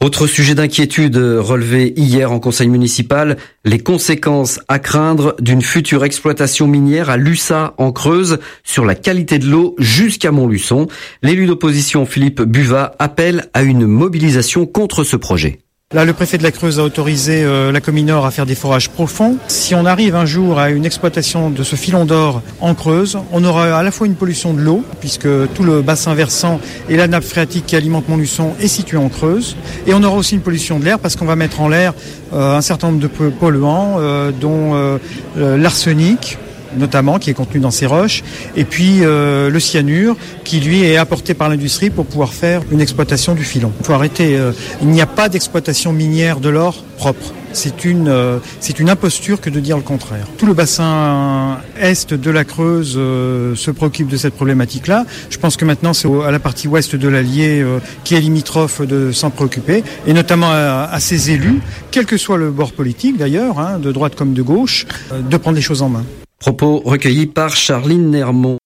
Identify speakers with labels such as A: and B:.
A: Autre sujet d'inquiétude relevé hier en conseil municipal, les conséquences à craindre d'une future exploitation minière à Lussat en Creuse sur la qualité de l'eau jusqu'à Montluçon. L'élu d'opposition Philippe Buvat appelle à une mobilisation contre ce projet.
B: Là, le préfet de la Creuse a autorisé la Cominor à faire des forages profonds. Si on arrive un jour à une exploitation de ce filon d'or en Creuse, on aura à la fois une pollution de l'eau, puisque tout le bassin versant et la nappe phréatique qui alimente Montluçon est située en Creuse. Et on aura aussi une pollution de l'air, parce qu'on va mettre en l'air un certain nombre de polluants, dont l'arsenic, notamment, qui est contenu dans ces roches, et puis le cyanure, qui lui est apporté par l'industrie pour pouvoir faire une exploitation du filon. Il faut arrêter, il n'y a pas d'exploitation minière de l'or propre. C'est une imposture que de dire le contraire. Tout le bassin est de la Creuse se préoccupe de cette problématique-là. Je pense que maintenant c'est à la partie ouest de l'Allier qui est limitrophe de s'en préoccuper, et notamment à ses élus, quel que soit le bord politique d'ailleurs, de droite comme de gauche, de prendre les choses en main.
A: Propos recueillis par Charline Nermont.